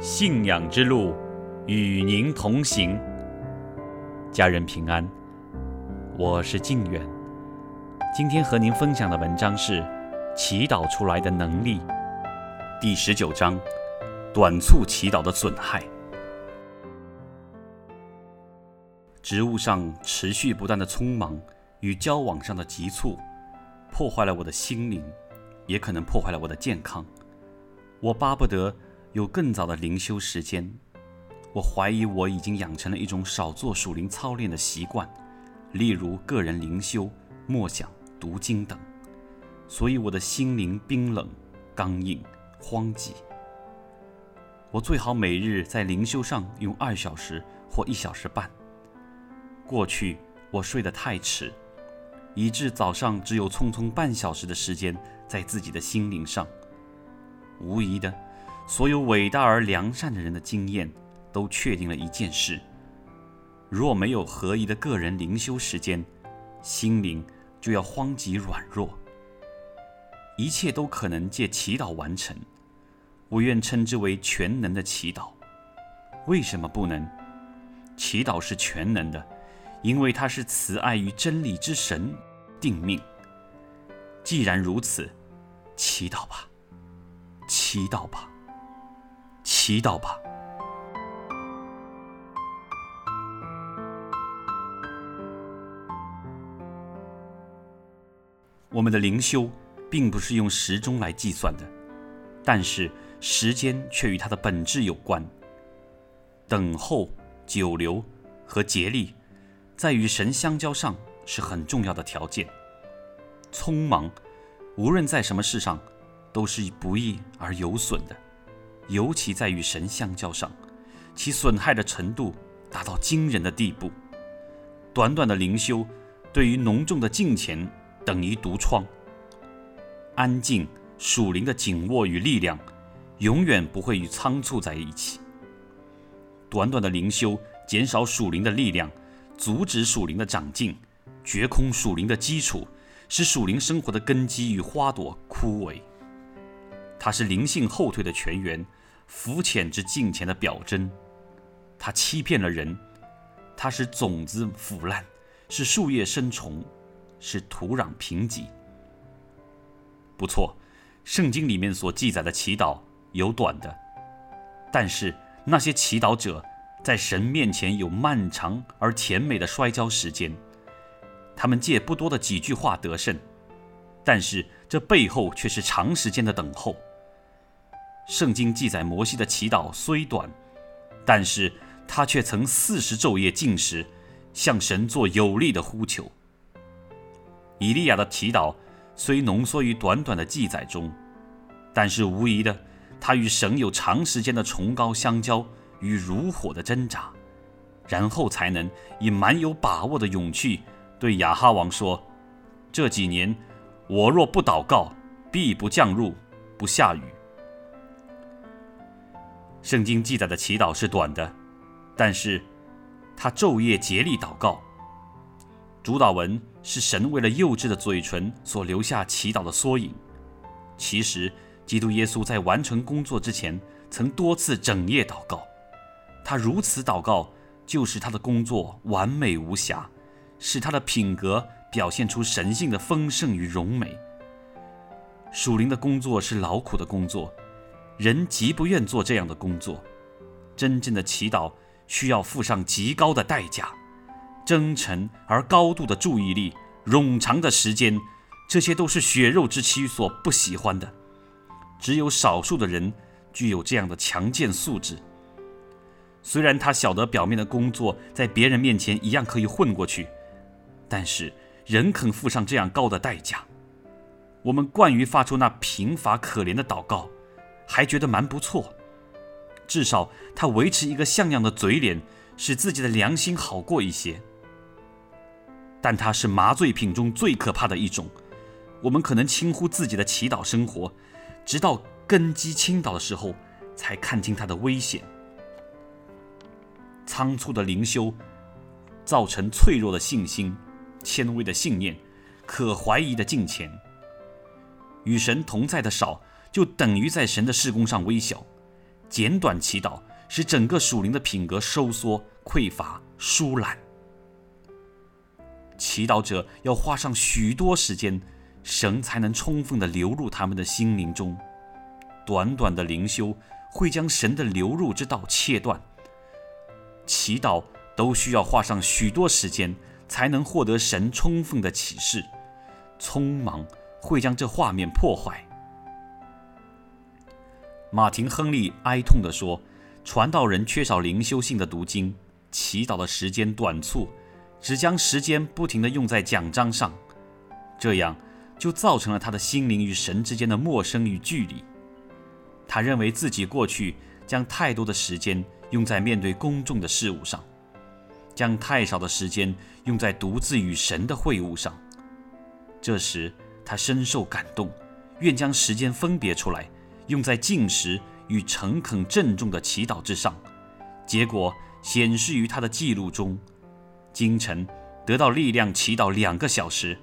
信仰之路，与您同行。家人平安，我是靖远。今天和您分享的文章是祈祷出来的能力，第19章，短促祈祷的损害。职务上持续不断的匆忙与交往上的急促，破坏了我的心灵，也可能破坏了我的健康。我巴不得有更早的灵修时间。我怀疑我已经养成了一种少做属灵操练的习惯，例如个人灵修、默想、读经等，所以我的心灵冰冷、刚硬、荒寂。我最好每日在灵修上用2小时或1小时半。过去我睡得太迟，以致早上只有匆匆半小时的时间在自己的心灵上。无疑的，所有伟大而良善的人的经验都确定了一件事：若没有合宜的个人灵修时间，心灵就要荒瘠软弱。一切都可能借祈祷完成，我愿称之为全能的祈祷。为什么不能？祈祷是全能的，因为它是慈爱与真理之神定命。既然如此，祈祷吧，祈祷吧，祈祷吧。我们的灵修并不是用时钟来计算的，但是时间却与它的本质有关。等候、久留和竭力，在与神相交上是很重要的条件。匆忙，无论在什么事上，都是不义而有损的，尤其在与神相交上，其损害的程度达到惊人的地步。短短的灵修，对于浓重的敬虔等于毒疮。安静、属灵的紧握与力量，永远不会与仓促在一起。短短的灵修，减少属灵的力量，阻止属灵的长进，掘空属灵的基础，使属灵生活的根基与花朵枯萎。它是灵性后退的泉源，浮浅之敬虔的表征。它欺骗了人，它使种子腐烂，使树叶生虫，使土壤贫瘠。不错，圣经里面所记载的祈祷有短的，但是那些祈祷者在神面前有漫长而甜美的摔跤时间。他们借不多的几句话得胜，但是这背后却是长时间的等候。圣经记载摩西的祈祷虽短，但是他却曾40昼夜禁食，向神做有力的呼求。以利亚的祈祷虽浓缩于短短的记载中，但是无疑的，他与神有长时间的崇高相交与如火的挣扎，然后才能以蛮有把握的勇气对亚哈王说：这几年我若不祷告，必不降露，不下雨。圣经记载的祈祷是短的，但是他昼夜竭力祷告。主祷文是神为了幼稚的嘴唇所留下祈祷的缩影。其实基督耶稣在完成工作之前，曾多次整夜祷告。他如此祷告，就是他的工作完美无瑕，使他的品格表现出神性的丰盛与荣美。属灵的工作是劳苦的工作，人极不愿做这样的工作。真正的祈祷需要付上极高的代价，真诚而高度的注意力，冗长的时间，这些都是血肉之躯所不喜欢的。只有少数的人具有这样的强健素质。虽然他晓得表面的工作在别人面前一样可以混过去，但是人肯付上这样高的代价。我们惯于发出那贫乏可怜的祷告，还觉得蛮不错。至少他维持一个像样的嘴脸，使自己的良心好过一些。但它是麻醉品中最可怕的一种。我们可能轻忽自己的祈祷生活，直到根基倾倒的时候，才看清它的危险。仓促的灵修造成脆弱的信心、纤微的信念、可怀疑的敬虔。与神同在的少，就等于在神的事工上微小。 简短祈祷使整个属灵的品格收缩、匮乏、疏懒。祈祷者要花上许多时间，神才能充分地流入他们的心灵中。短短的灵修会将神的流入之道切断。祈祷都需要花上许多时间，才能获得神充分的启示。匆忙会将这画面破坏。马丁·亨利哀痛地说，传道人缺少灵修性的读经，祈祷的时间短促，只将时间不停地用在讲章上，这样就造成了他的心灵与神之间的陌生与距离。他认为自己过去将太多的时间用在面对公众的事物上，将太少的时间用在独自与神的会晤上。这时他深受感动，愿将时间分别出来，用在禁食与诚恳郑重的祈祷之上。结果显示于他的记录中，今晨得到力量祈祷2个小时。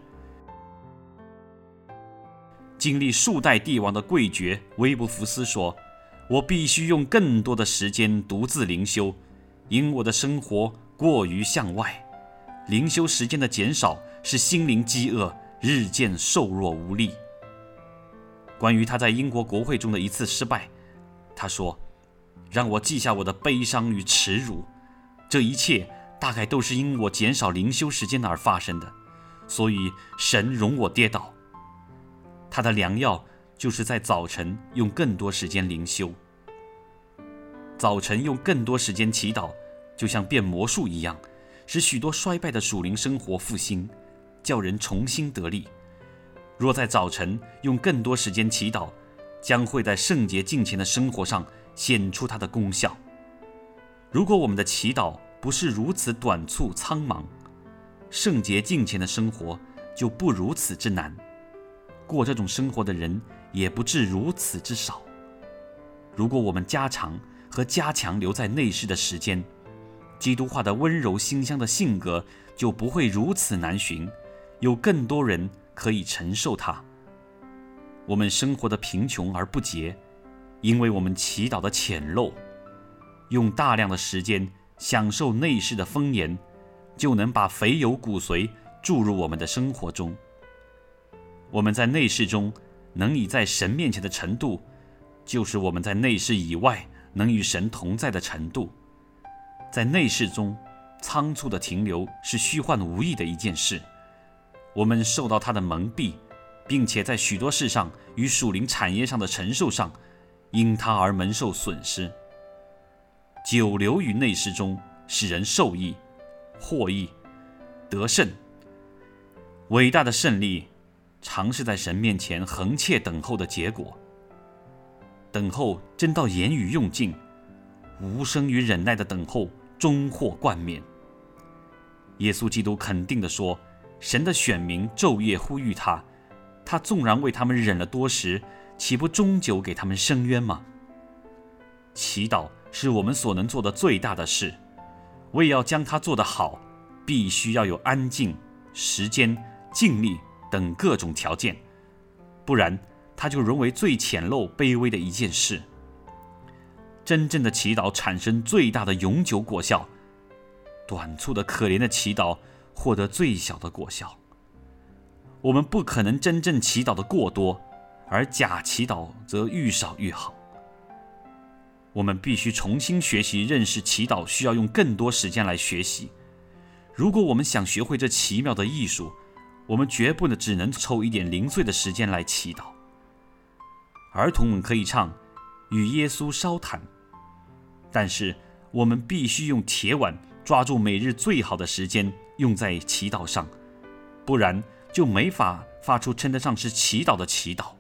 经历数代帝王的贵爵威布福斯说，我必须用更多的时间独自灵修，因我的生活过于向外。灵修时间的减少使心灵饥饿，日渐瘦弱无力。关于他在英国国会中的一次失败，他说，让我记下我的悲伤与耻辱，这一切大概都是因我减少灵修时间而发生的，所以神容我跌倒。他的良药就是在早晨用更多时间灵修。早晨用更多时间祈祷，就像变魔术一样，使许多衰败的属灵生活复兴，叫人重新得力。若在早晨用更多时间祈祷，将会在圣洁敬虔的生活上显出它的功效。如果我们的祈祷不是如此短促苍忙，圣洁敬虔的生活就不如此之难，过这种生活的人也不至如此之少。如果我们加长和加强留在内室的时间，基督化的温柔馨香的性格就不会如此难寻，有更多人可以承受它。我们生活的贫穷而不洁，因为我们祈祷的浅陋。用大量的时间享受内室的丰筵，就能把肥油骨髓注入我们的生活中。我们在内室中能以在神面前的程度，就是我们在内室以外能与神同在的程度。在内室中仓促的停留是虚幻无益的一件事，我们受到它的蒙蔽，并且在许多事上与属灵产业上的承受上，因它而蒙受损失。久留于内室中，使人受益、获益、得胜。伟大的胜利常是在神面前横切等候的结果。等候真到言语用尽，无声与忍耐的等候终获冠冕。耶稣基督肯定地说，神的选民昼夜呼吁他，他纵然为他们忍了多时，岂不终究给他们伸冤吗？祈祷是我们所能做的最大的事，为要将它做得好，必须要有安静、时间、尽力等各种条件，不然它就沦为最浅陋卑微的一件事。真正的祈祷产生最大的永久果效，短促的可怜的祈祷获得最小的果效。我们不可能真正祈祷的过多，而假祈祷则愈少愈好。我们必须重新学习认识祈祷需要用更多时间来学习。如果我们想学会这奇妙的艺术，我们绝不能只能抽一点零碎的时间来祈祷。儿童们可以唱与耶稣稍谈，但是我们必须用铁腕抓住每日最好的时间用在祈祷上，不然就没法发出称得上是祈祷的祈祷。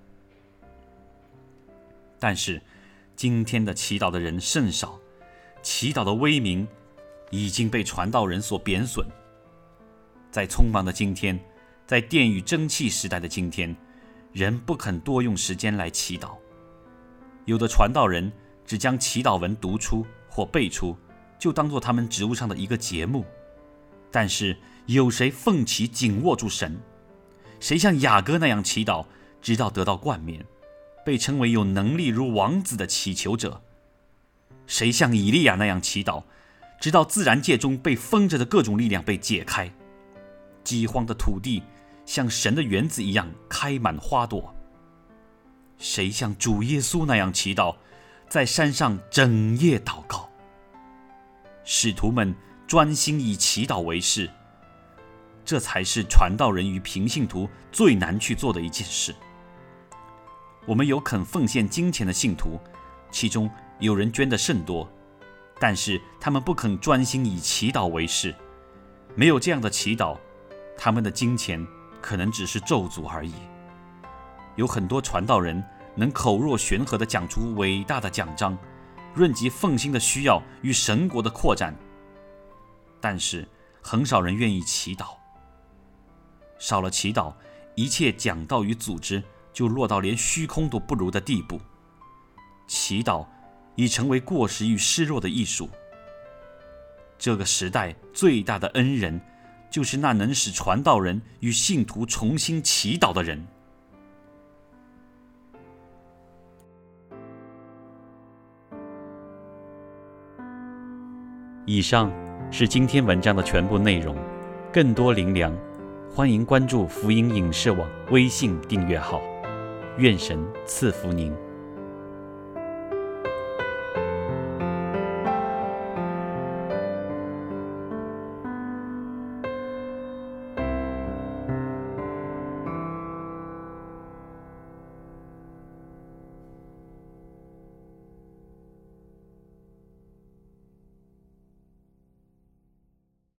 但是今天的祈祷的人甚少，祈祷的威名已经被传道人所贬损。在匆忙的今天，在电与蒸汽时代的今天，人不肯多用时间来祈祷。有的传道人只将祈祷文读出或背出，就当作他们职务上的一个节目。但是有谁奋起紧握住神？谁像雅各那样祈祷，直到得到冠冕，被称为有能力如王子的祈求者？ 谁像以利亚那样祈祷，直到自然界中被封着的各种力量被解开，饥荒的土地像神的园子一样开满花朵？谁像主耶稣那样祈祷，在山上整夜祷告？使徒们专心以祈祷为事，这才是传道人与平信徒最难去做的一件事。我们有肯奉献金钱的信徒，其中有人捐得甚多，但是他们不肯专心以祈祷为事。没有这样的祈祷，他们的金钱可能只是咒诅而已。有很多传道人能口若悬河地讲出伟大的讲章，论及奉心的需要与神国的扩展，但是很少人愿意祈祷。少了祈祷，一切讲道与组织就落到连虚空都不如的地步。祈祷已成为过时与失落的艺术。这个时代最大的恩人，就是那能使传道人与信徒重新祈祷的人。以上是今天文章的全部内容。更多灵粮，欢迎关注福音影视网微信订阅号。愿神赐福您。